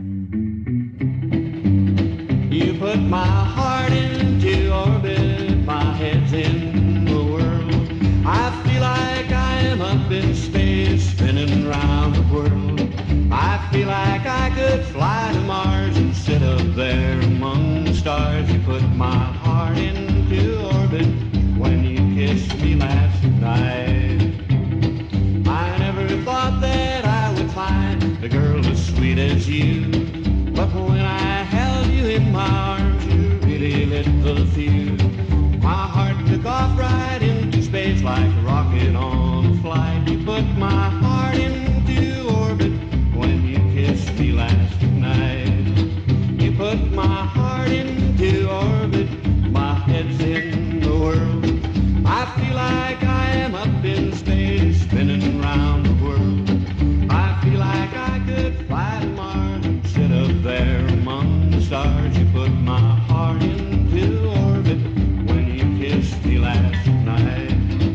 You put my heart into orbit, my head's in the world. I feel like I am up in space, spinning round the world. I feel like I could fly to Mars and sit up there among the stars. You put my heart into orbit when you kissed me last night. I never thought that I would find a girl as sweet as you, but when I held you in my arms, you really lit the fuse. My heart took off right into space like a rocket on a flight. You put my heart into orbit when you kissed me last night. You put my heart into orbit, my head's in the world. I feel like I am up in space, spinning round the world. I feel like I could fly to Mars and sit up there among the stars. You put my heart into orbit when you kissed me last night.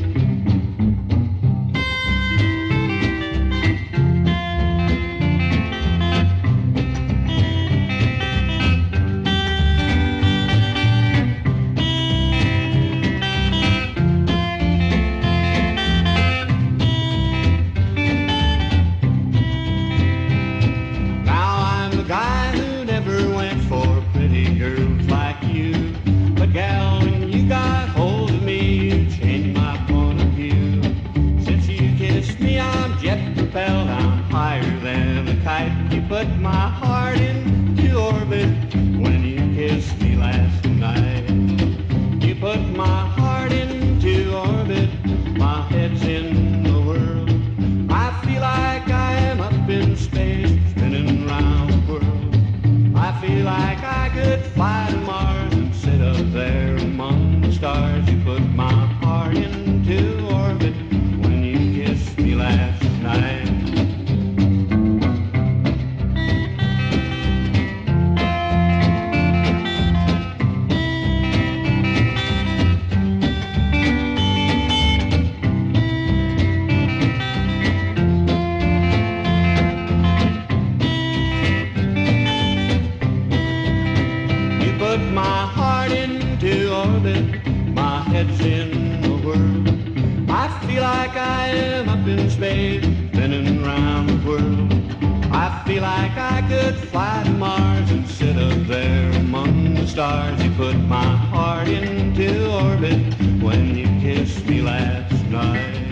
Guy who never went for pretty girls like you, but gal, when you got hold of me, you changed my point of view. Since you kissed me, I'm jet propelled, I'm higher than a kite. You put my heart into orbit when you kissed me last night. You put my heart into orbit, my head's in the world. I feel like I am up in space, spinning round the world. I feel like I could fly to Mars and sit up there among the stars. You put my heart into orbit when you kissed me last night. Put my heart into orbit, my head's in the world. I feel like I am up in space, spinning around the world. I feel like I could fly to Mars and sit up there among the stars. You put my heart into orbit when you kissed me last night.